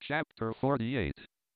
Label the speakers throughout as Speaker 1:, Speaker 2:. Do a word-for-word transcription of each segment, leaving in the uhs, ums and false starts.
Speaker 1: Chapter forty-eight.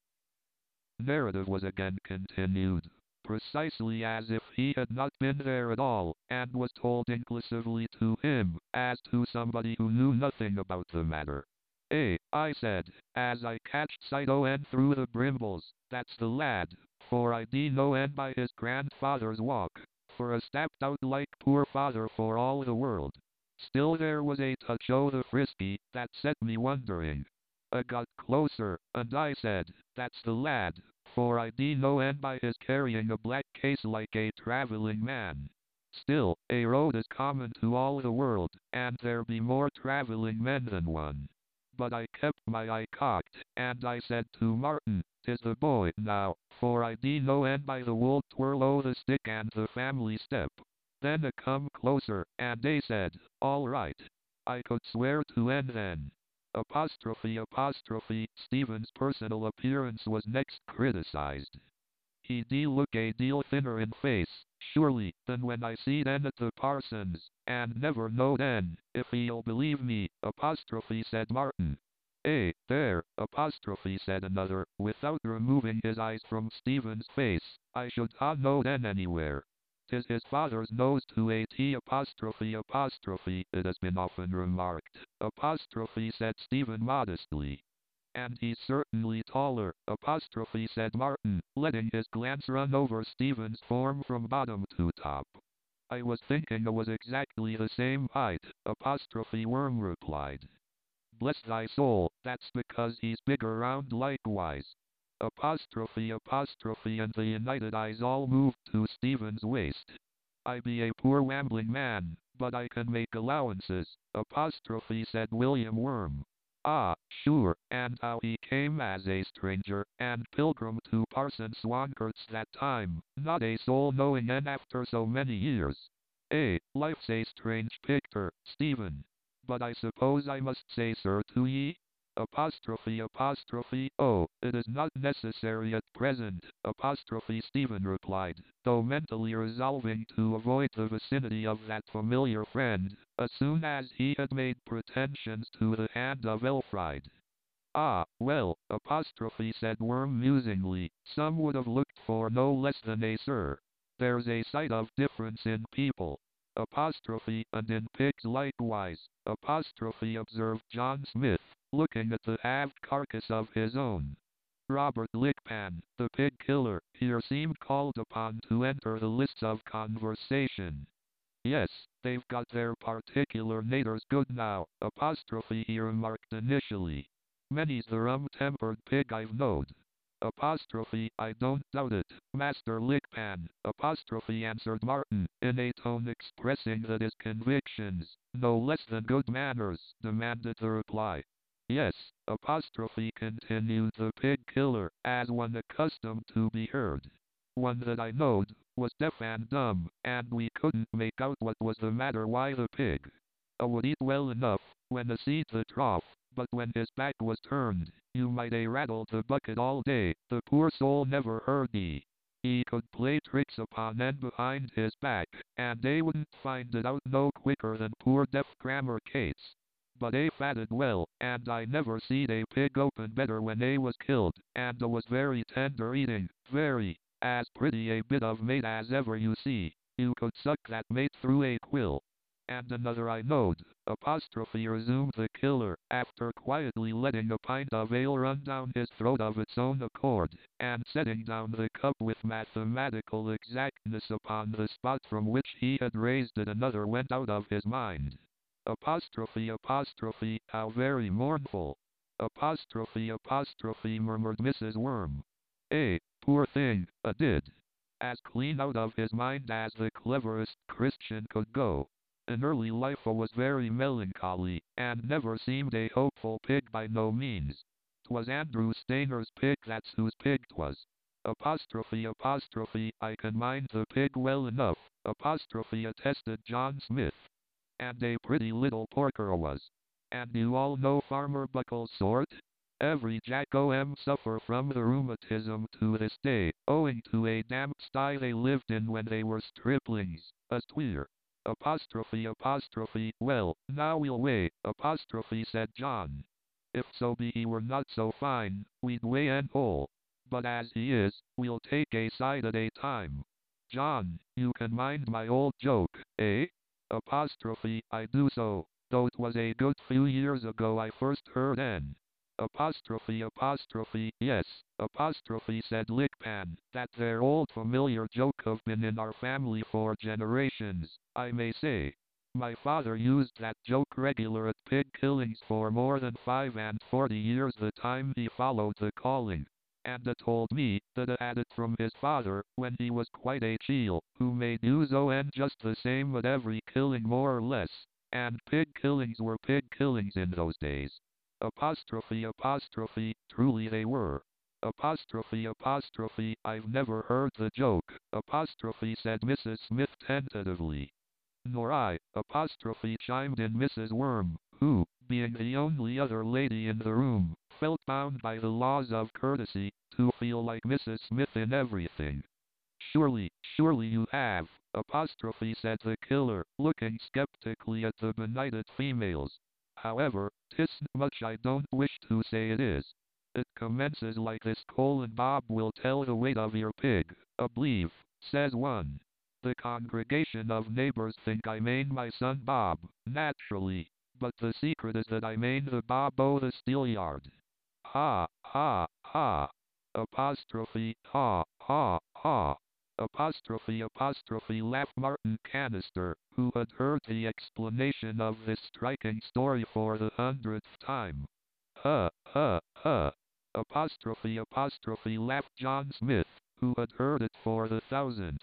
Speaker 1: Narrative was again continued, precisely as if he had not been there at all, and was told inclusively to him, as to somebody who knew nothing about the matter. "Eh," I said, as I catched sight on through the brimbles, "that's the lad, for I dee know en by his grandfather's walk, for a stepped out like poor father for all the world." Still there was a touch o' the frisky, that set me wondering. I got closer, and I said, "That's the lad, for I dee know en by his carrying a black case like a travelling man." Still, a road is common to all the world, and there be more travelling men than one. But I kept my eye cocked, and I said to Martin, "'Tis the boy, now, for I dee know en by the wool twirl o' the stick and the family step." Then a come closer, and they said, "All right." I could swear to en then. Apostrophe apostrophe Stephen's personal appearance was next criticized. He dee look a deal thinner in face, surely, than when I seed en at the parson's, and never knowed en, if he'll believe me, apostrophe said Martin. "Eh, there," apostrophe said another, without removing his eyes from Stephen's face, "I should ha' knowed en anywhere. 'Tis his father's nose to a T apostrophe apostrophe, it has been often remarked," apostrophe said Stephen modestly. "And he's certainly taller," apostrophe said Martin, letting his glance run over Stephen's form from bottom to top. "I was thinking 'a was exactly the same height," apostrophe Worm replied. "Bless thy soul, that's because he's bigger round likewise." Apostrophe apostrophe and the united eyes all moved to Stephen's waist. "I be a poor wambling man, but I can make allowances," apostrophe said William Worm. "Ah, sure, and how he came as a stranger and pilgrim to Parson Swancourt's that time, not a soul knowing en after so many years. Eh, life's a strange picter, Stephen. But I suppose I must say sir to ye?" Apostrophe apostrophe "Oh, it is not necessary at present," apostrophe Stephen replied, though mentally resolving to avoid the vicinity of that familiar friend, as soon as he had made pretensions to the hand of Elfride. "Ah, well," apostrophe said Worm musingly, "some would have looked for no less than a sir. There's a sight of difference in people." Apostrophe and in pigs likewise, apostrophe observed John Smith, looking at the halved carcass of his own. Robert Lickpan, the pig killer, here seemed called upon to enter the lists of conversation. "Yes, they've got their particular naters good now," apostrophe he remarked initially. "Many's the rum-tempered pig I've knowed." Apostrophe, "I don't doubt it, Master Lickpan," apostrophe answered Martin, in a tone expressing that his convictions, no less than good manners, demanded the reply. "Yes," apostrophe continued the pig killer, as one accustomed to be heard. "One that I knowed, was deaf and dumb, and we couldn't make out what was the matter why the pig a would eat well enough, when a seed the trough, but when his back was turned, you might a rattle the bucket all day, the poor soul never heard ye. He could play tricks upon en behind his back, and they wouldn't find it out no quicker than poor deaf Crammer Cates. But a fatted well, and I never seed a pig open better when a was killed, and a was very tender eating, very, as pretty a bit of mate as ever you see. You could suck that mate through a quill." "And another I knowed," apostrophe resumed the killer, after quietly letting a pint of ale run down his throat of its own accord, and setting down the cup with mathematical exactness upon the spot from which he had raised it. Another went out of his mind. Apostrophe apostrophe "How very mournful." Apostrophe apostrophe murmured Missus Worm. "Eh, poor thing, a did. As clean out of his mind as the cleverest Christian could go. In early life a was very melancholy, and never seemed a hopeful pig by no means. 'Twas Andrew Stainer's pig that's whose pig 'twas." Apostrophe apostrophe "I can mind the pig well enough," apostrophe attested John Smith. "And a pretty little porker a was. And you all know Farmer Buckle's sort? Every jack o' 'em suffer from the rheumatism to this day, owing to a damp sty they lived in when they were striplings, as 'twere." Apostrophe apostrophe "Well, now we'll wait," apostrophe said John. If so be he were not so fine, we'd weigh and whole. But as he is, we'll take a side at a time. John, you can mind my old joke, eh? Apostrophe, I do so, though 'twas a good few years ago I first heard an apostrophe apostrophe, yes, apostrophe, said Lickpan, that there old familiar joke have been in our family for generations, I may say. My father used that joke regular at pig killings for more than five and forty years the time he followed the calling. And a told me that a had it from his father when he was quite a chiel, who made use o' en just the same at every killing more or less, and pig killings were pig killings in those days. Apostrophe apostrophe, truly they were. Apostrophe apostrophe, I've never heard the joke, apostrophe, said Missus Smith tentatively. Nor I, apostrophe, chimed in Missus Worm, who, being the only other lady in the room, felt bound by the laws of courtesy to feel like Missus Smith in everything. Surely, surely you have, apostrophe, said the killer, looking skeptically at the benighted females. However, 'tisn't much I don't wish to say it is. It commences like this: colon Bob will tell the weight of your pig, a believe, says one. The congregation of neighbors think I mane my son Bob, naturally, but the secret is that I mane the Bob o' the steelyard. Ha, ha, ha. Apostrophe, ha, ha, ha. Apostrophe apostrophe, laughed Martin Canister, who had heard the explanation of this striking story for the hundredth time. Huh, huh, huh. Apostrophe apostrophe, laughed John Smith, who had heard it for the thousandth.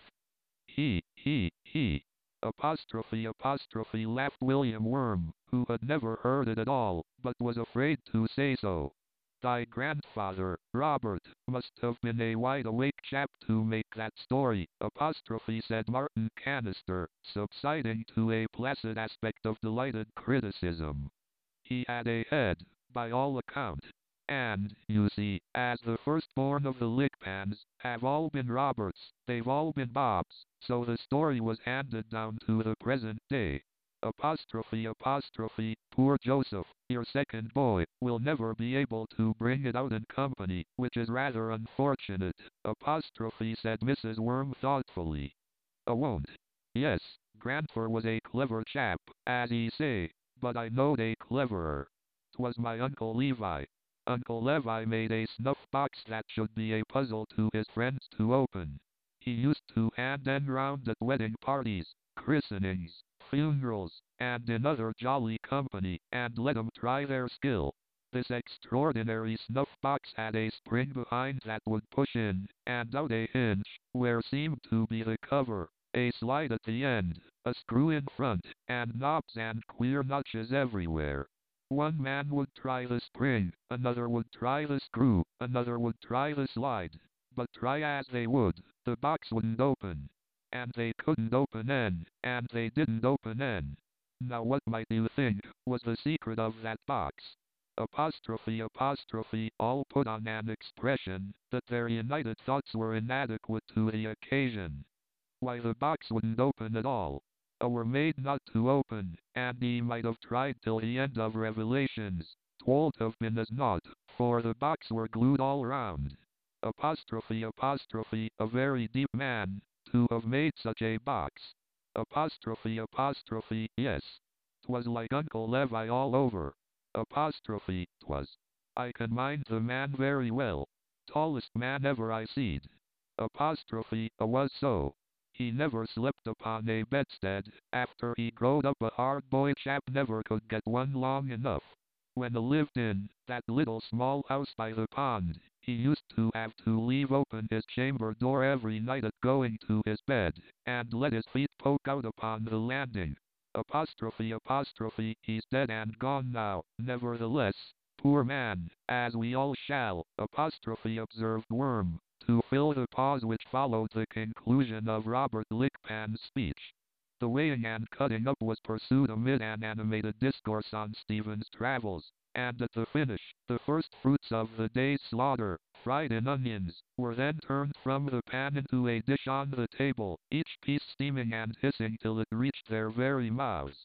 Speaker 1: He, he, he. Apostrophe apostrophe, laughed William Worm, who had never heard it at all, but was afraid to say so. Thy grandfather, Robert, must have been a wide-awake chap to make that story, apostrophe, said Martin Canister, subsiding to a placid aspect of delighted criticism. He had a head, by all account. And, you see, as the firstborn of the Lickpans have all been Roberts, they've all been Bobs, so the story was handed down to the present day. Apostrophe apostrophe, poor Joseph, your second boy, will never be able to bring it out in company, which is rather unfortunate, apostrophe, said Missus Worm thoughtfully. A won't. Yes, grandfer was a clever chap, as ye say, but I knowed a cleverer. 'Twas my Uncle Levi. Uncle Levi made a snuff box that should be a puzzle to his friends to open. He used to hand them round at wedding parties, christenings, funerals, and in other jolly company, and let 'em try their skill. This extraordinary snuff box had a spring behind that would push in and out a hinge, where seemed to be the cover, a slide at the end, a screw in front, and knobs and queer notches everywhere. One man would try the spring, another would try the screw, another would try the slide. But try as they would, the box wouldn't open. And they couldn't open en, and they didn't open en. Now what might you think was the secret of that box? Apostrophe apostrophe, all put on an expression that their united thoughts were inadequate to the occasion. Why, the box wouldn't open at all. A were made not to open, and he might have tried till the end of Revelations. 'Twold have been as naught, for the box were glued all round. Apostrophe apostrophe, a very deep man, to have made such a box. Apostrophe apostrophe, yes. 'Twas like Uncle Levi all over. Apostrophe, 'twas. I can mind the man very well. Tallest man ever I seed. Apostrophe, a was so. He never slept upon a bedstead, after he growed up a hard boy chap never could get one long enough. When a lived in that little small house by the pond, he used to have to leave open his chamber door every night at going to his bed, and let his feet poke out upon the landing. Apostrophe apostrophe, he's dead and gone now, nevertheless, poor man, as we all shall, apostrophe, observed Worm, to fill the pause which followed the conclusion of Robert Lickpan's speech. The weighing and cutting up was pursued amid an animated discourse on Stephen's travels, and at the finish, the first fruits of the day's slaughter, fried in onions, were then turned from the pan into a dish on the table, each piece steaming and hissing till it reached their very mouths.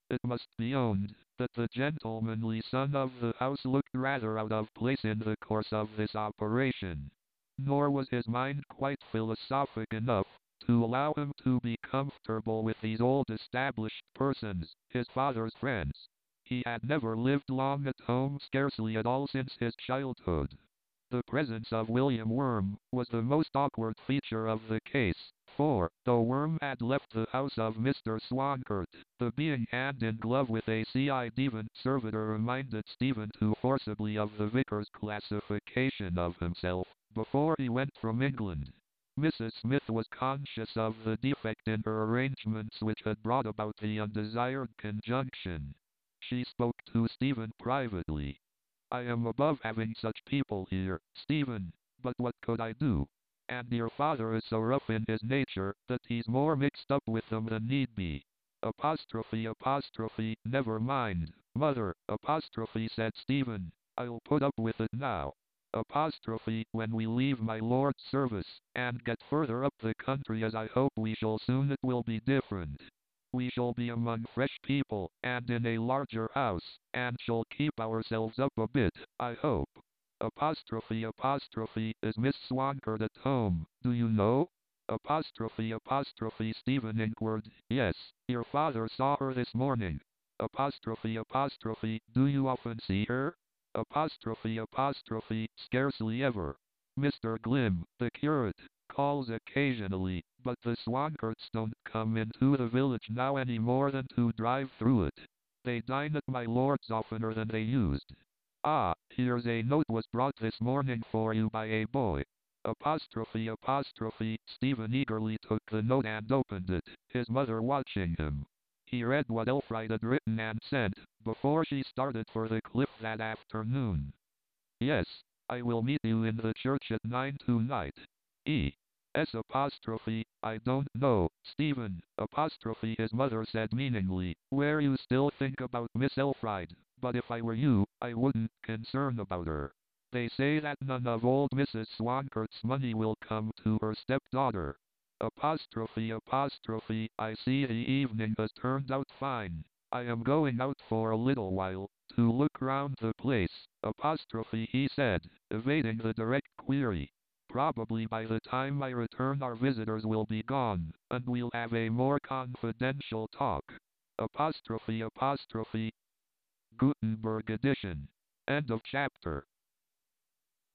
Speaker 1: It must be owned that the gentlemanly son of the house looked rather out of place in the course of this operation. Nor was his mind quite philosophic enough to allow him to be comfortable with these old established persons, his father's friends. He had never lived long at home, scarcely at all since his childhood. The presence of William Worm was the most awkward feature of the case, for, though Worm had left the house of Mister Swankert, the being hand in glove with a C I Devon servitor reminded Stephen too forcibly of the vicar's classification of himself before he went from England. Missus Smith was conscious of the defect in her arrangements which had brought about the undesired conjunction. She spoke to Stephen privately. "I am above having such people here, Stephen, but what could I do? And your father is so rough in his nature that he's more mixed up with them than need be. Apostrophe apostrophe, never mind, mother, apostrophe," said Stephen. "I'll put up with it now. Apostrophe, when we leave my Lord's service, and get further up the country as I hope we shall soon, it will be different. We shall be among fresh people, and in a larger house, and shall keep ourselves up a bit, I hope. Apostrophe apostrophe, is Miss Swankert at home, do you know?" Apostrophe apostrophe, Stephen inquired. "Yes, your father saw her this morning." Apostrophe apostrophe, do you often see her? Apostrophe apostrophe, scarcely ever. Mister Glim, the curate, calls occasionally, but the Swankerts don't come into the village now any more than to drive through it. They dine at my lord's oftener than they used. Ah, here's a note was brought this morning for you by a boy. Apostrophe apostrophe, Stephen eagerly took the note and opened it, his mother watching him. He read what Elfride had written and sent, before she started for the cliff that afternoon. "Yes, I will meet you in the church at nine tonight. E. S apostrophe, I don't know, Stephen, apostrophe," his mother said meaningly, "where you still think about Miss Elfride, but if I were you, I wouldn't concern about her. They say that none of old Missus Swankert's money will come to her stepdaughter. Apostrophe apostrophe, I see the evening has turned out fine. I am going out for a little while, to look round the place, apostrophe," he said, evading the direct query. "Probably by the time I return our visitors will be gone, and we'll have a more confidential talk." Apostrophe apostrophe. Gutenberg edition. End of chapter.